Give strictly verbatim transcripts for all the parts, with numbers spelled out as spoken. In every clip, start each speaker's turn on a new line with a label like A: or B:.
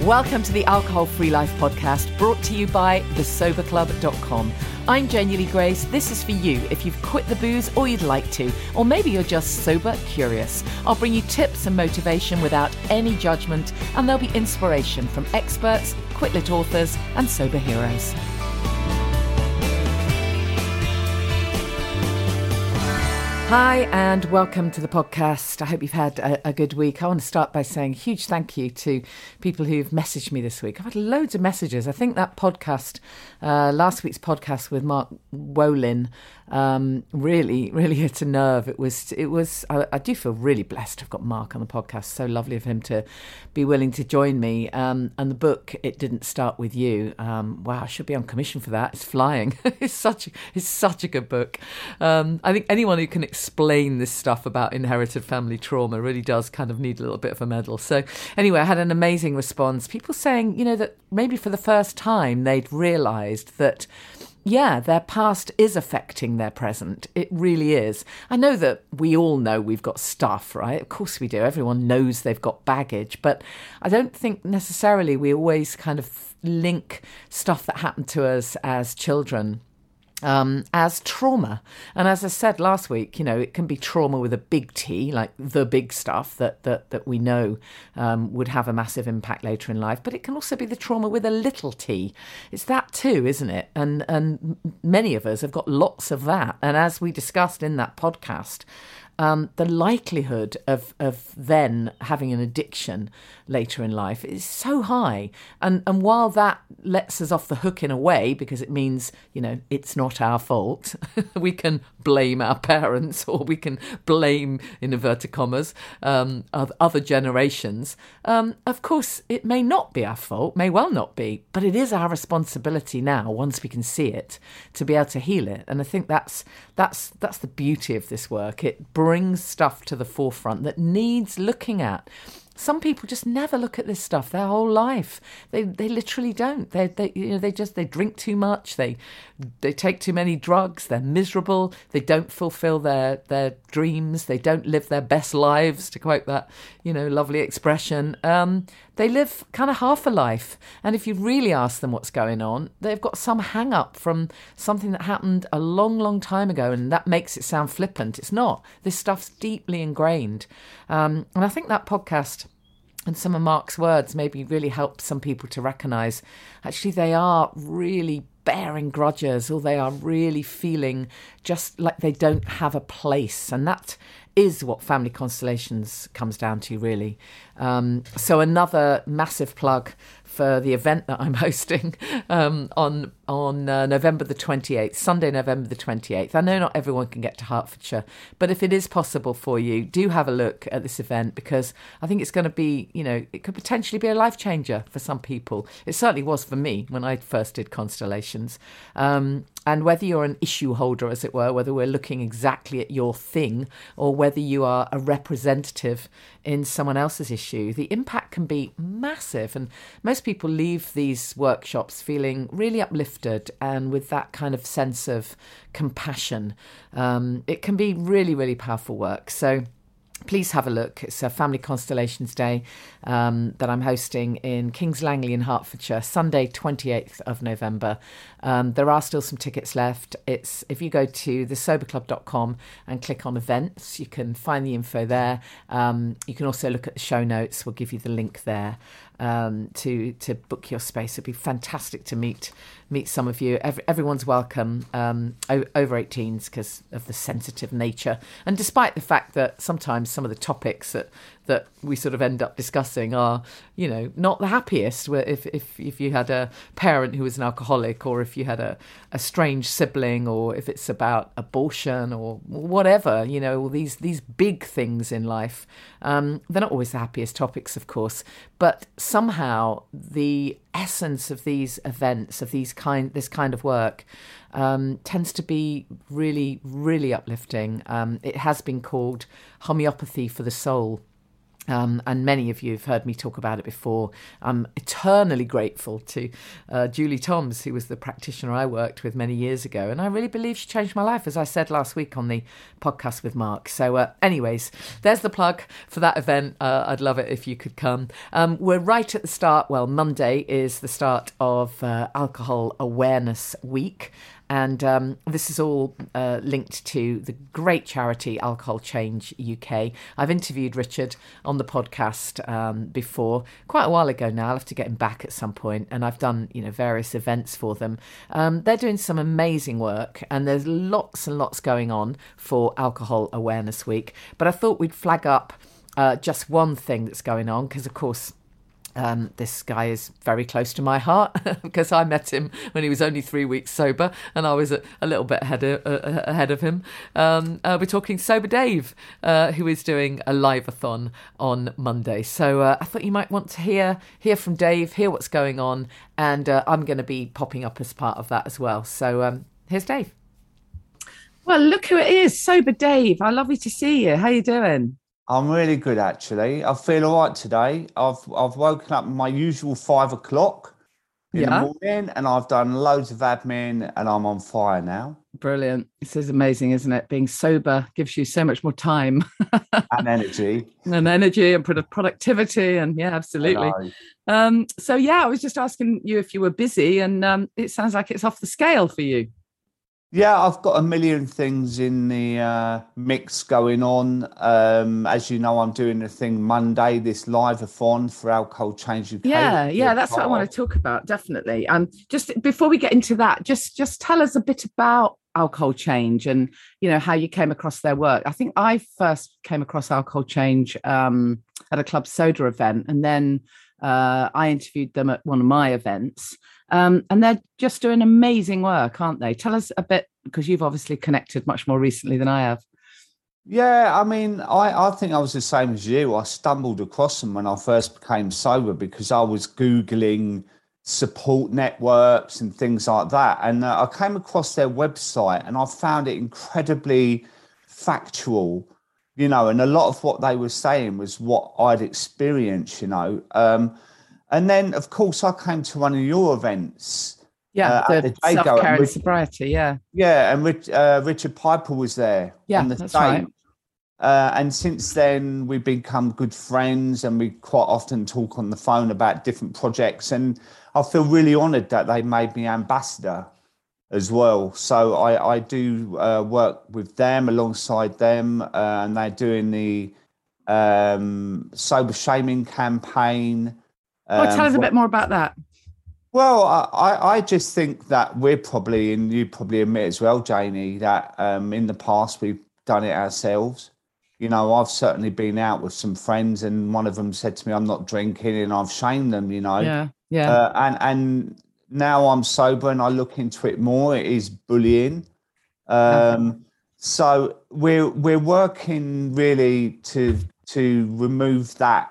A: Welcome to the Alcohol Free Life podcast, brought to you by the sober club dot com. I'm Genuinely Grace. This is for you if you've quit the booze or you'd like to, or maybe you're just sober curious. I'll bring you tips and motivation without any judgment, and there'll be inspiration from experts, quit-lit authors, and sober heroes. Hi and welcome to the podcast. I hope you've had a, a good week. I want to start by saying a huge thank you to people who've messaged me this week. I've had loads of messages. I think that podcast, uh, last week's podcast with Mark Wolin, um, really, really hit a nerve. It was, it was. I, I do feel really blessed. I've got Mark on the podcast. So lovely of him to be willing to join me. Um, and the book, It Didn't Start With You. Um, wow, I should be on commission for that. It's flying. it's such, it's such a good book. Um, I think anyone who can explain this stuff about inherited family trauma really does kind of need a little bit of a medal. So anyway, I had an amazing response. People saying, you know, that maybe for the first time they'd realised that, yeah, their past is affecting their present. It really is. I know that we all know we've got stuff, right? Of course we do. Everyone knows they've got baggage. But I don't think necessarily we always kind of link stuff that happened to us as children Um, as trauma. And as I said last week, you know, it can be trauma with a big T, like the big stuff that that, that we know um, would have a massive impact later in life. But it can also be the trauma with a little t. It's that too, isn't it? And, and many of us have got lots of that. And as we discussed in that podcast, Um, the likelihood of, of then having an addiction later in life is so high. And and while that lets us off the hook in a way, because it means, you know, it's not our fault, we can blame our parents, or we can blame, in inverted commas, um, other generations. Um, of course, it may not be our fault, may well not be, but it is our responsibility now, once we can see it, to be able to heal it. And I think that's that's that's the beauty of this work. It brings stuff to the forefront that needs looking at. Some people just never look at this stuff their whole life. They they literally don't. They they you know they just they drink too much. They they take too many drugs. They're miserable. They don't fulfill their their dreams. They don't live their best lives, to quote that you know lovely expression. Um, they live kind of half a life. And if you really ask them what's going on, they've got some hang up from something that happened a long, long time ago, and that makes it sound flippant. It's not. This stuff's deeply ingrained. Um, and I think that podcast and some of Mark's words maybe really helped some people to recognise actually they are really bearing grudges, or they are really feeling just like they don't have a place. And that is what Family Constellations comes down to, really. Um, so another massive plug for the event that I'm hosting um, on on uh, November the twenty-eighth, Sunday, November the twenty-eighth. I know not everyone can get to Hertfordshire, but if it is possible for you, do have a look at this event, because I think it's going to be, you know, it could potentially be a life changer for some people. It certainly was for me when I first did Constellations. Um, and whether you're an issue holder, as it were, whether we're looking exactly at your thing, or whether you are a representative in someone else's issue, the impact can be massive. And most people leave these workshops feeling really uplifted and with that kind of sense of compassion. Um, it can be really, really powerful work. So please have a look. It's a Family Constellations Day um, that I'm hosting in Kings Langley in Hertfordshire, Sunday, twenty-eighth of November. Um, there are still some tickets left. It's if you go to the sober club dot com and click on events, you can find the info there. Um, you can also look at the show notes. We'll give you the link there um, to to book your space. It'd be fantastic to meet meet some of you. Every, everyone's welcome, um, o- over eighteens, because of the sensitive nature. And despite the fact that sometimes some of the topics that that we sort of end up discussing are, you know, not the happiest. Where if, if, if you had a parent who was an alcoholic, or if you had a, a strange sibling, or if it's about abortion or whatever, you know, all these, these big things in life, um, they're not always the happiest topics, of course, but somehow the essence of these events, of these kind, this kind of work, um, tends to be really, really uplifting. Um, it has been called homeopathy for the soul. Um, and many of you have heard me talk about it before. I'm eternally grateful to uh, Julie Toms, who was the practitioner I worked with many years ago. And I really believe she changed my life, as I said last week on the podcast with Mark. So uh, anyways, there's the plug for that event. Uh, I'd love it if you could come. Um, we're right at the start. Well, Monday is the start of uh, Alcohol Awareness Week. And um, this is all uh, linked to the great charity Alcohol Change U K. I've interviewed Richard on the podcast um, before, quite a while ago now. I'll have to get him back at some point. And I've done, you know, various events for them. Um, they're doing some amazing work, and there's lots and lots going on for Alcohol Awareness Week. But I thought we'd flag up uh, just one thing that's going on, because, of course, Um, this guy is very close to my heart because I met him when he was only three weeks sober, and I was a, a little bit ahead of, uh, ahead of him. Um, uh, we're talking Sober Dave, uh, who is doing a live-a-thon on Monday. So uh, I thought you might want to hear hear from Dave, hear what's going on, and uh, I'm going to be popping up as part of that as well. So um, here's Dave. Well, look who it is, Sober Dave. I'm lovely to see you. How you doing?
B: I'm really good, actually. I feel all right today. I've I've woken up my usual five o'clock in yeah. the morning, and I've done loads of admin, and I'm on fire now.
A: Brilliant. This is amazing, isn't it? Being sober gives you so much more time.
B: And energy.
A: And energy and productivity. And yeah, absolutely. Um, so, yeah, I was just asking you if you were busy, and um, it sounds like it's off the scale for you.
B: Yeah, I've got a million things in the uh, mix going on. Um, as you know, I'm doing a thing Monday, this live-a-thon for Alcohol Change U K.
A: Yeah, yeah, that's what I want to talk about, definitely. Um, just before we get into that, just just tell us a bit about Alcohol Change and, you know, how you came across their work. I think I first came across Alcohol Change um, at a Club Soda event, and then uh, I interviewed them at one of my events. Um, and they're just doing amazing work, aren't they? Tell us a bit, because you've obviously connected much more recently than I have.
B: Yeah, I mean, I, I think I was the same as you. I stumbled across them when I first became sober because I was Googling support networks and things like that. And uh, I came across their website, and I found it incredibly factual, you know, and a lot of what they were saying was what I'd experienced, you know. Um, And then, of course, I came to one of your events.
A: Yeah, uh, the, the self-care and, and sobriety, yeah.
B: Yeah, and Rich, uh, Richard Piper was there.
A: Yeah,
B: on the
A: that's
B: stage.
A: right.
B: Uh, and since then, we've become good friends, and we quite often talk on the phone about different projects. And I feel really honoured that they made me ambassador as well. So I, I do uh, work with them, alongside them, uh, and they're doing the um, sober shaming campaign.
A: Oh, tell us a bit more about that.
B: Well, I, I just think that we're probably, and you probably admit as well, Janie, that um, in the past we've done it ourselves. You know, I've certainly been out with some friends, and one of them said to me, I'm not drinking, and I've shamed them, you know.
A: Yeah, yeah.
B: Uh, and, and now I'm sober and I look into it more. It is bullying. Um, okay. So we're, we're working really to to remove that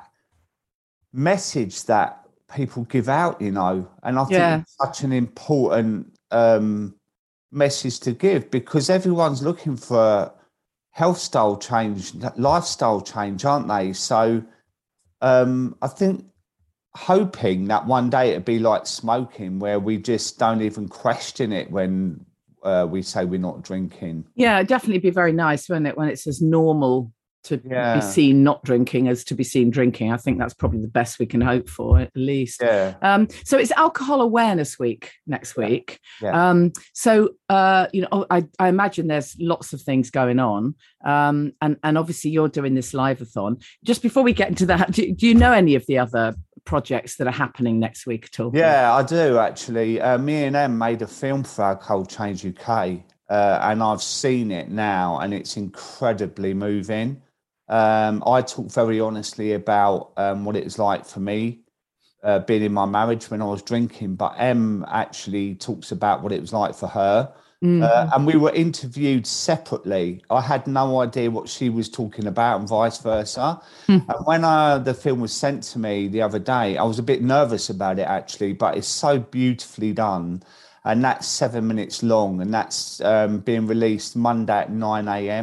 B: message that people give out, you know, and I think yeah. it's such an important um, message to give, because everyone's looking for health style change, lifestyle change, aren't they? So um, I think hoping that one day it'd be like smoking, where we just don't even question it when uh, we say we're not drinking.
A: Yeah, it'd definitely be very nice, wouldn't it, when it's as normal to yeah. be seen not drinking as to be seen drinking. I think that's probably the best we can hope for, at least.
B: Yeah.
A: Um, so it's Alcohol Awareness Week next week.
B: Yeah. Yeah.
A: Um, so, uh, you know, I, I imagine there's lots of things going on. Um, and, and obviously you're doing this live-a-thon. Just before we get into that, do, do you know any of the other projects that are happening next week at all?
B: Yeah, I do, actually. Uh, me and Em made a film for Alcohol Change U K, uh, and I've seen it now, and it's incredibly moving. Um, I talk very honestly about um, what it was like for me uh, being in my marriage when I was drinking, but Em actually talks about what it was like for her. Mm-hmm. Uh, and we were interviewed separately. I had no idea what she was talking about, and vice versa. Mm-hmm. And when uh, the film was sent to me the other day, I was a bit nervous about it, actually, but it's so beautifully done. And that's seven minutes long, and that's um, being released Monday at nine a.m.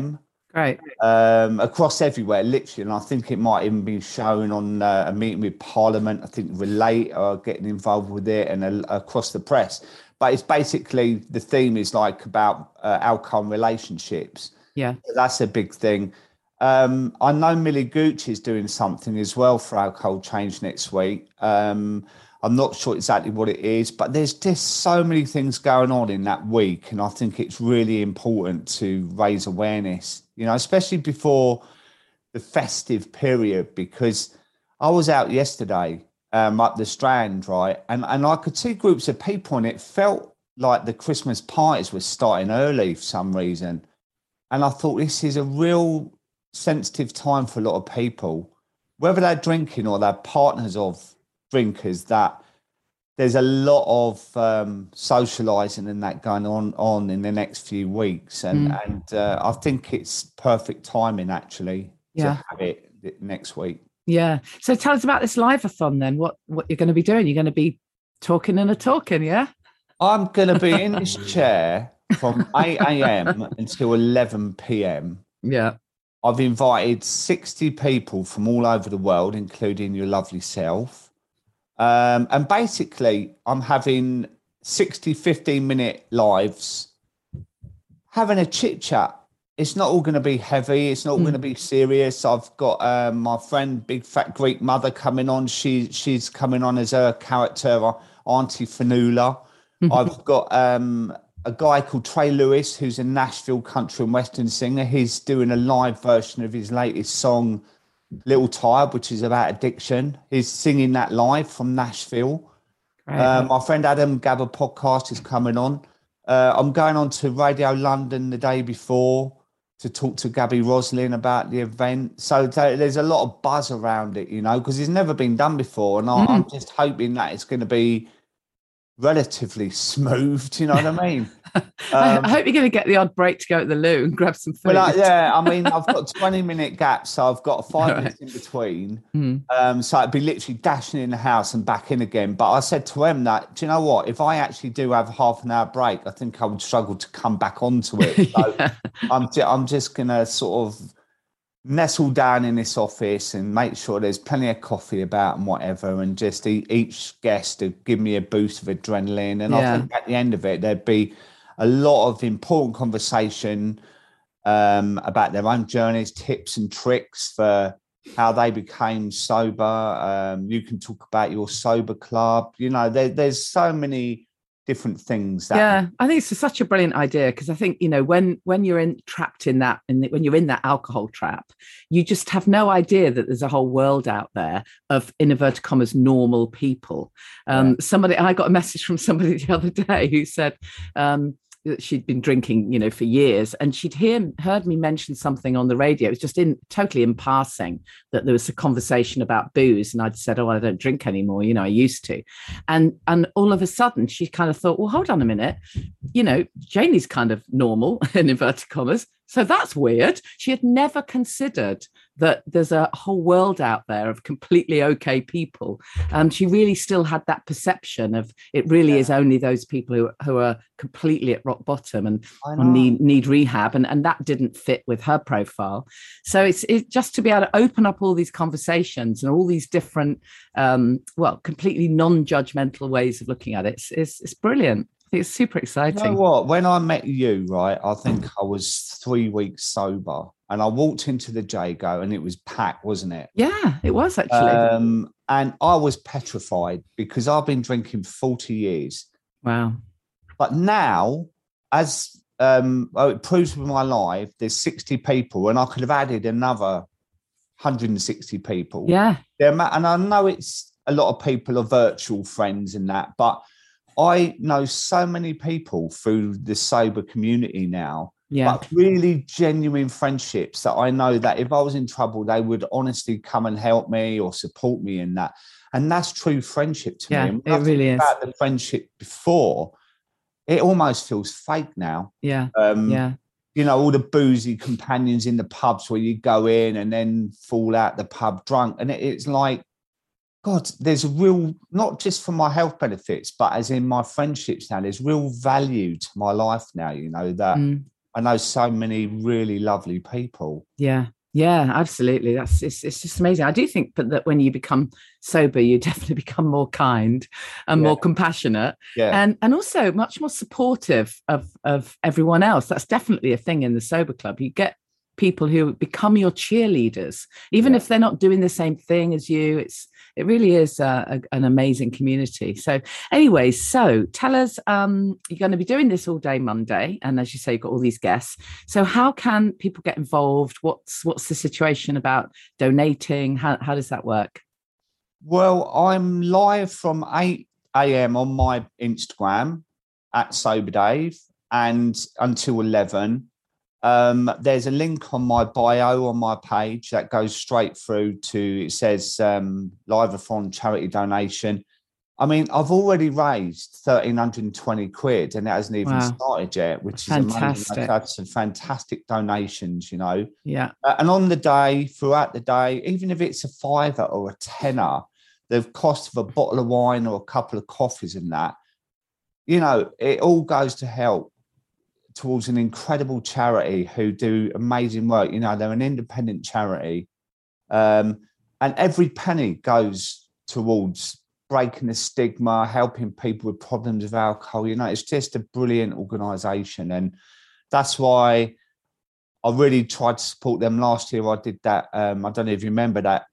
A: Great.
B: Um, across everywhere, literally. And I think it might even be shown on uh, a meeting with Parliament. I think Relate are getting involved with it, and uh, across the press. But it's basically, the theme is like about uh, alcohol relationships.
A: Yeah.
B: So that's a big thing. Um, I know Millie Gooch is doing something as well for Alcohol Change next week. Um, I'm not sure exactly what it is, but there's just so many things going on in that week. And I think it's really important to raise awareness, you know, especially before the festive period, because I was out yesterday um, up the Strand, right? And, and I could see groups of people, and it felt like the Christmas parties were starting early for some reason. And I thought, this is a real sensitive time for a lot of people, whether they're drinking or they're partners of drinkers, that there's a lot of um, socializing and that going on on in the next few weeks. And, mm. and uh, I think it's perfect timing, actually,
A: yeah.
B: to have it next week.
A: Yeah. So tell us about this live-a-thon then, what, what you're going to be doing. You're going to be talking and a talking, yeah?
B: I'm going to be in this chair from eight a.m. until eleven p.m.
A: Yeah.
B: I've invited sixty people from all over the world, including your lovely self. Um, and basically, I'm having sixty, fifteen minute lives, having a chit chat. It's not all going to be heavy. It's not mm. going to be serious. I've got um, my friend, Big Fat Greek Mother, coming on. She She's coming on as a character, Auntie Fanula. I've got um, a guy called Trey Lewis, who's a Nashville country and western singer. He's doing a live version of his latest song, Little Tired, which is about addiction. He's singing that live from Nashville. Uh, my friend Adam Gabber podcast is coming on. Uh, I'm going on to Radio London the day before to talk to Gabby Roslin about the event. So th- there's a lot of buzz around it, you know, because it's never been done before. And I- mm. I'm just hoping that it's going to be relatively smooth. Do you know what I mean? Um,
A: I hope you're going to get the odd break to go to the loo and grab some food.
B: Well, uh, yeah, I mean, I've got twenty minute gaps, so I've got five right. minutes in between. Mm. Um, so I'd be literally dashing in the house and back in again. But I said to him that, do you know what? If I actually do have a half an hour break, I think I would struggle to come back onto it. So yeah. I'm, I'm just going to sort of nestle down in this office and make sure there's plenty of coffee about and whatever, and just each guest to give me a boost of adrenaline. And yeah. I think at the end of it, there'd be a lot of important conversation um, about their own journeys, tips and tricks for how they became sober. Um, you can talk about your sober club. You know, there, there's so many different things. That
A: yeah, I think it's such a brilliant idea, because I think, you know, when when you're in trapped in that, and when you're in that alcohol trap, you just have no idea that there's a whole world out there of, in inverted commas, normal people. Um, yeah. Somebody, I got a message from somebody the other day who said um, that she'd been drinking, you know, for years, and she'd hear, heard me mention something on the radio. It was just in totally in passing that there was a conversation about booze, and I'd said, "Oh, I don't drink anymore. You know, I used to," and and all of a sudden she kind of thought, "Well, hold on a minute, you know, Janie's kind of normal in inverted commas, so that's weird." She had never considered that there's a whole world out there of completely okay people. Um, she really still had that perception of it really yeah. is only those people who, who are completely at rock bottom and need, need rehab. And, and that didn't fit with her profile. So it's, it's just to be able to open up all these conversations and all these different, um, well, completely non-judgmental ways of looking at it. It's, it's, it's brilliant. It's super exciting.
B: You know what? When I met you, right, I think I was three weeks sober, and I walked into the Jago and it was packed, wasn't it?
A: Yeah, it was actually.
B: Um, and I was petrified because I've been drinking forty years.
A: Wow.
B: But now, as um, oh, it proves with my life, there's sixty people, and I could have added another one hundred sixty people.
A: Yeah.
B: And I know it's a lot of people are virtual friends and that, but I know so many people through the sober community now, yeah. but really genuine friendships that I know that if I was in trouble, they would honestly come and help me or support me in that. And that's true friendship to
A: yeah,
B: me.
A: And it really is.
B: About the friendship before, it almost feels fake now.
A: Yeah,
B: um,
A: yeah.
B: You know, all the boozy companions in the pubs where you go in and then fall out the pub drunk. And it, it's like, God, there's a real, not just for my health benefits, but as in my friendships now, there's real value to my life now, you know, that mm. I know so many really lovely people.
A: Yeah. Yeah, absolutely. That's it's, it's just amazing. I do think but that when you become sober, you definitely become more kind and
B: Yeah.
A: more compassionate
B: Yeah.
A: and and also much more supportive of of everyone else. That's definitely a thing in the sober club. You get people who become your cheerleaders, even
B: Yeah.
A: if they're not doing the same thing as you. It's it really is a, a, an amazing community. So anyway, so tell us, um, you're going to be doing this all day Monday. And as you say, you've got all these guests. So how can people get involved? What's what's the situation about donating? How, how does that work?
B: Well, I'm live from eight a.m. on my Instagram at Sober Dave and until eleven. Um, there's a link on my bio on my page that goes straight through to, it says um, Live-a-thon charity donation. I mean, I've already raised one thousand three hundred twenty quid and it hasn't even
A: Wow.
B: started yet, which
A: Fantastic.
B: is amazing. I've had some fantastic donations, you know.
A: Yeah.
B: Uh, and on the day, throughout the day, even if it's a fiver or a tenner, the cost of a bottle of wine or a couple of coffees and that, you know, it all goes to help towards an incredible charity who do amazing work. You know, they're an independent charity. Um, and every penny goes towards breaking the stigma, helping people with problems with alcohol. You know, it's just a brilliant organisation. And that's why I really tried to support them. Last year I did that. Um, I don't know if you remember that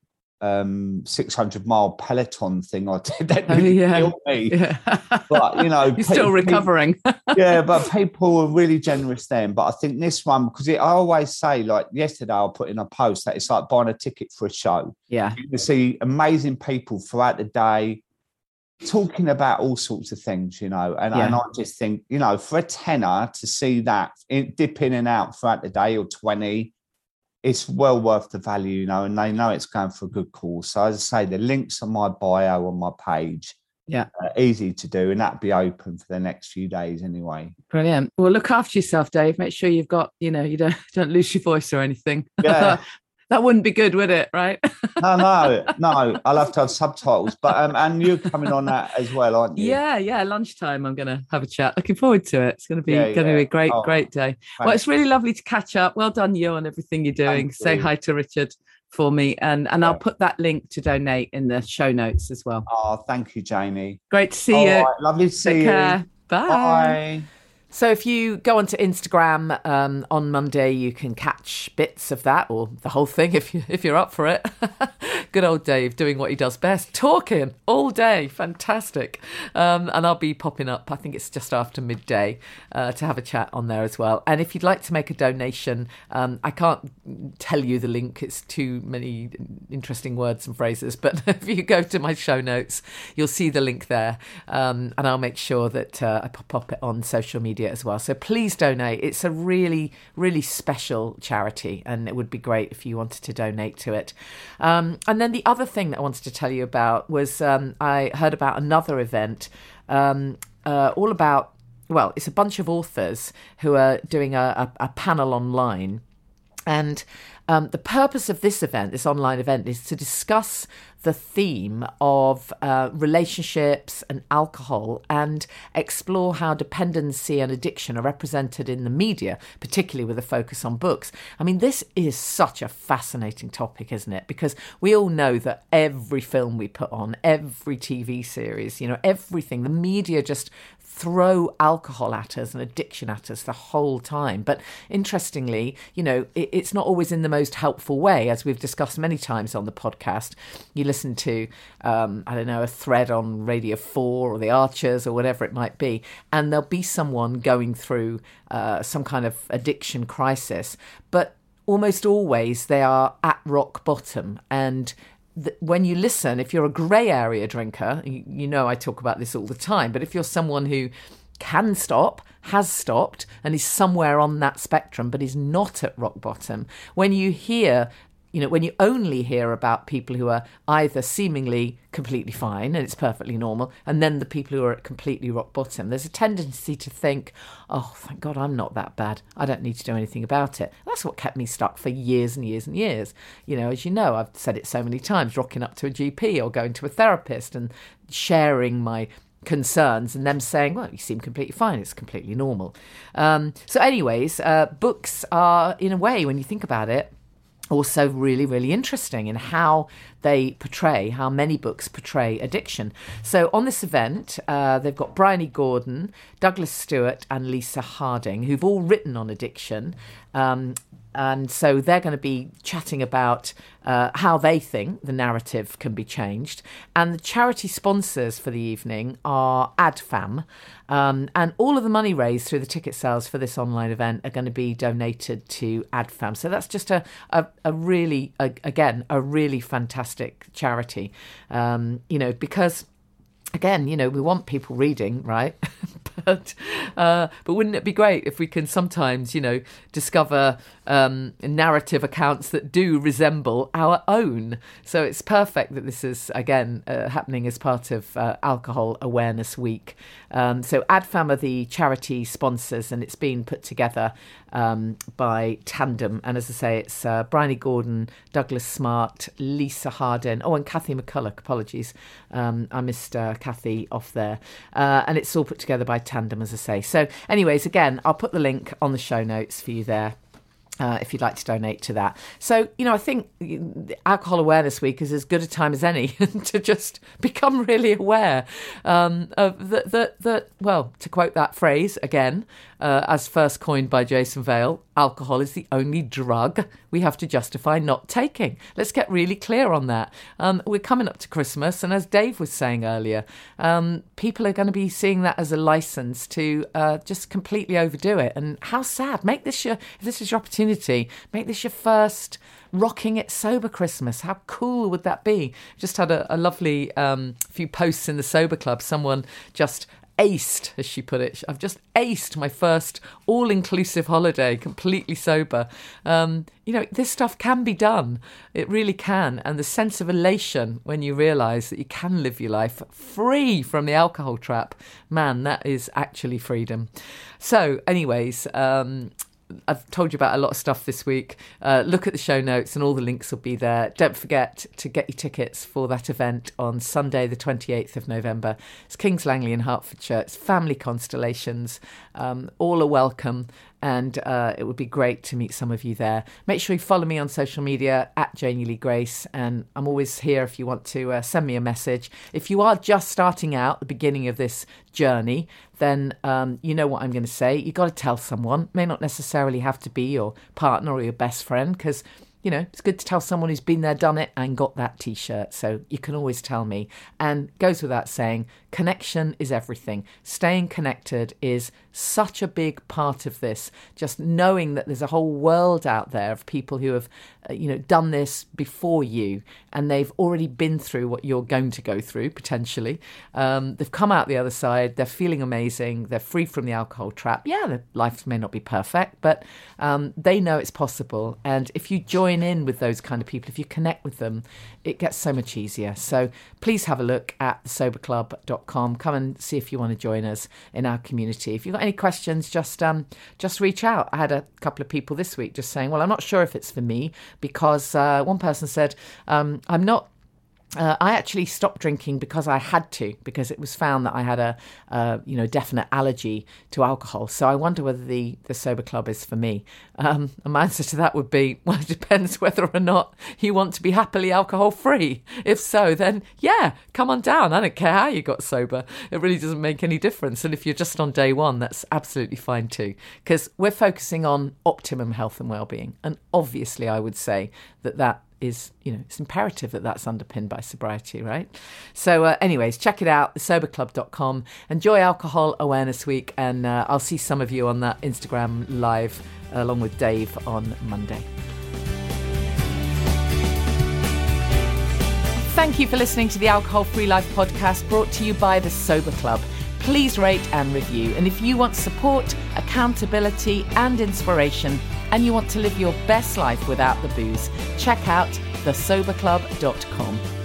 B: um six hundred mile Peloton thing I did. That really
A: oh, yeah.
B: killed me.
A: Yeah.
B: But, you know,
A: you're
B: people,
A: still recovering.
B: yeah, but people were really generous then. But I think this one, because it, I always say, like yesterday, I put in a post that it's like buying a ticket for a show.
A: Yeah.
B: You can see amazing people throughout the day talking about all sorts of things, you know. And,
A: Yeah.
B: and I just think, you know, for a tenner to see that in, dip in and out throughout the day or twenty, it's well worth the value, you know, and they know it's going for a good cause. So as I say, the link's on my bio on my page.
A: Yeah.
B: Uh, easy to do, and that'll be open for the next few days anyway.
A: Brilliant. Well, look after yourself, Dave. Make sure you've got, you know, you don't don't lose your voice or anything.
B: Yeah.
A: That wouldn't be good, would it? Right?
B: no, no, no. I'll have to have subtitles, but um, and you're coming on that as well, aren't you?
A: Yeah, yeah. Lunchtime, I'm going to have a chat. Looking forward to it. It's going to be
B: Yeah,
A: going to
B: yeah.
A: be a great,
B: Oh,
A: great day.
B: thanks.
A: Well, it's really lovely to catch up. Well done, you, on everything you're doing.
B: Thank
A: Say
B: you.
A: hi to Richard for me, and and
B: Yeah.
A: I'll put that link to donate in the show notes as well.
B: Oh, thank you, Janie.
A: Great to see
B: All
A: you.
B: right, lovely to see
A: Take
B: you.
A: care. Bye.
B: Bye.
A: So if you go onto Instagram um, on Monday, you can catch bits of that, or the whole thing if you if you're up for it. Good old Dave doing what he does best, talking all day. Fantastic. Um, and I'll be popping up, I think it's just after midday, uh, to have a chat on there as well. And if you'd like to make a donation, um, I can't tell you the link. It's too many interesting words and phrases. But if you go to my show notes, you'll see the link there. Um, and I'll make sure that uh, I pop up it on social media as well. So please donate. It's a really, really special charity, and it would be great if you wanted to donate to it. Um, and then the other thing that I wanted to tell you about was um, I heard about another event um, uh, all about, well, it's a bunch of authors who are doing a, a, a panel online. And um, the purpose of this event, this online event, is to discuss the theme of uh, relationships and alcohol, and explore how dependency and addiction are represented in the media, particularly with a focus on books. I mean, this is such a fascinating topic, isn't it? Because we all know that every film we put on, every T V series, you know, everything, the media just throw alcohol at us and addiction at us the whole time. But interestingly, you know, it, it's not always in the most helpful way, as we've discussed many times on the podcast. You listen to, um, I don't know, a thread on Radio four or The Archers or whatever it might be, and there'll be someone going through uh, some kind of addiction crisis. But almost always they are at rock bottom. And when you listen, if you're a grey area drinker, you, you know I talk about this all the time, but if you're someone who can stop, has stopped, and is somewhere on that spectrum, but is not at rock bottom, when you hear, you know, when you only hear about people who are either seemingly completely fine, and it's perfectly normal, and then the people who are at completely rock bottom, there's a tendency to think, oh, thank God I'm not that bad. I don't need to do anything about it. That's what kept me stuck for years and years and years. You know, as you know, I've said it so many times, rocking up to a G P or going to a therapist and sharing my concerns and them saying, well, you seem completely fine, it's completely normal. Um, so anyways, uh, books are, in a way, when you think about it, also really, really interesting in how they portray, how many books portray addiction. So on this event, uh, they've got Bryony Gordon, Douglas Stewart and Lisa Harding, who've all written on addiction. Um, and so they're going to be chatting about uh, how they think the narrative can be changed. And the charity sponsors for the evening are AdFam. Um, and all of the money raised through the ticket sales for this online event are going to be donated to AdFam. So that's just a, a, a really, a, again, a really fantastic charity, um, you know, because, again, you know, we want people reading, right? but uh, but wouldn't it be great if we can sometimes, you know, discover um, narrative accounts that do resemble our own? So it's perfect that this is, again, uh, happening as part of uh, Alcohol Awareness Week. Um, so AdFam are the charity sponsors, and it's been put together um, by Tandem. And as I say, it's uh, Bryony Gordon, Douglas Smart, Lisa Harding, oh, and Kathy McCulloch, apologies. Um, I missed uh, Kathy off there. Uh, and it's all put together by Tandem, as I say. So anyways, again, I'll put the link on the show notes for you there. Uh, if you'd like to donate to that. So, you know, I think Alcohol Awareness Week is as good a time as any to just become really aware um, of that, that, that, well, to quote that phrase again, uh, as first coined by Jason Vale, alcohol is the only drug we have to justify not taking. Let's get really clear on that. Um, we're coming up to Christmas, and as Dave was saying earlier, um, people are going to be seeing that as a license to uh, just completely overdo it. And how sad. Make this your, if this is your opportunity, make this your first rocking it sober Christmas. How cool would that be? Just had a, a lovely um, few posts in the Sober Club. Someone just aced, as she put it. I've just aced my first all-inclusive holiday, completely sober. Um, you know, this stuff can be done. It really can. And the sense of elation when you realise that you can live your life free from the alcohol trap, man, that is actually freedom. So, anyways, um, I've told you about a lot of stuff this week. Uh, look at the show notes and all the links will be there. Don't forget to get your tickets for that event on Sunday, the twenty-eighth of November. It's Kings Langley in Hertfordshire. It's family constellations. Um, all are welcome. And uh, it would be great to meet some of you there. Make sure you follow me on social media at Janie Lee Grace. And I'm always here if you want to uh, send me a message. If you are just starting out at the beginning of this journey, then um, you know what I'm going to say. You've got to tell someone. It may not necessarily have to be your partner or your best friend, because, you know, it's good to tell someone who's been there, done it, and got that T-shirt. So you can always tell me. And goes without saying, connection is everything. Staying connected is such a big part of this. Just knowing that there's a whole world out there of people who have, uh, you know, done this before you, and they've already been through what you're going to go through, potentially. Um, they've come out the other side. They're feeling amazing. They're free from the alcohol trap. Yeah, their life may not be perfect, but um, they know it's possible. And if you join in with those kind of people, if you connect with them, it gets so much easier. So please have a look at the sober club dot com. Come and see if you want to join us in our community. If you've got any questions, just um just reach out. I had a couple of people this week just saying, well, I'm not sure if it's for me, because uh, one person said, um, I'm not Uh, I actually stopped drinking because I had to, because it was found that I had a, uh, you know, definite allergy to alcohol. So I wonder whether the, the Sober Club is for me. Um, and my answer to that would be, well, it depends whether or not you want to be happily alcohol free. If so, then yeah, come on down. I don't care how you got sober. It really doesn't make any difference. And if you're just on day one, that's absolutely fine too, because we're focusing on optimum health and well-being. And obviously I would say that that is, you know, it's imperative that that's underpinned by sobriety, right? So uh, anyways, check it out, the sober club dot com. Enjoy Alcohol Awareness Week, and uh, I'll see some of you on that Instagram live uh, along with Dave on Monday. Thank you for listening to the Alcohol Free Life podcast, brought to you by the Sober Club. Please rate and review. And if you want support, accountability and inspiration, and you want to live your best life without the booze, check out the sober club dot com.